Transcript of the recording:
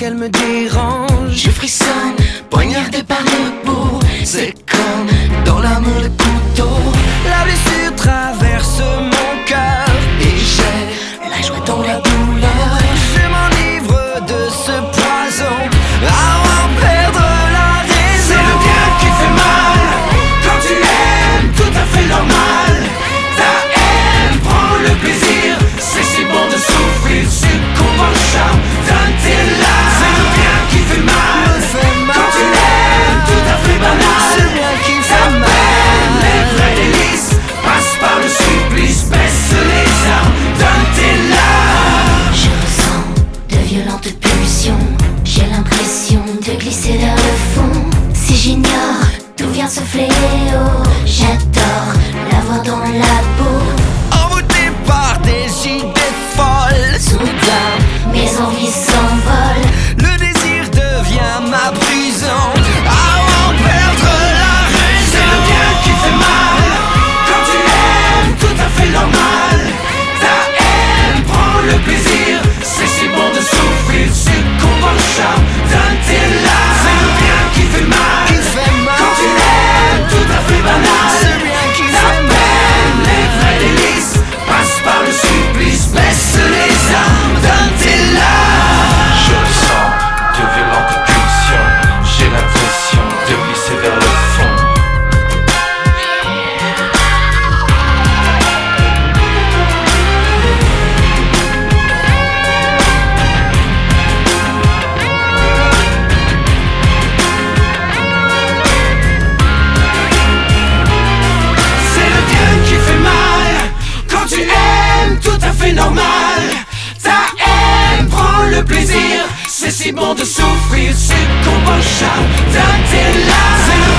elle me dérange. Je frissonne, poignardé par le bout. C'est comme dans l'âme le couteau. La blessure traverse mon cœur et j'ai La joie dans la douleur. je m'enivre de ce poison à en perdre la raison. C'est le bien qui fait mal. Quand tu aimes, tout à fait normal. Ta haine prend le plaisir. C'est si bon de souffrir, succombe au charme d'un tes larmes. C'est le bien qui fait mal. Quand tu aimes, tout à fait banal. C'est le bien qui Ta fait mal. peine, les vrais délices, passe par le supplice, baisse les armes d'un tes larmes. Je ressens de violentes pulsions. J'ai l'impression de glisser vers le fond. Si j'ignore d'où vient ce fléau, j'adore l'avoir dans la peau. Envoûté par des idées folles, Soudain, mes envies s'envolent. le désir devient ma prison à en perdre la raison. C'est le bien qui fait mal. Quand tu aimes, tout à fait normal. Ta haine prend le plaisir. C'est si bon de souffrir, succombe au charme d'un tes larmes. C'est le bien qui fait mal. Qui fait mal. Quand tu aimes, tout à fait banal. C'est le bien qui Ta fait peine, les vrais délices, passe par le supplice, baisse les armes d'un tes larmes. Je ressens de violentes pulsions. J'ai l'impression de glisser vers le fond. C'est le bien qui fait mal. Quand tu aimes, tout à fait normal. Ta haine prend le plaisir. C'est si bon de souffrir, succombe au charme d'un tes larmes. C'est le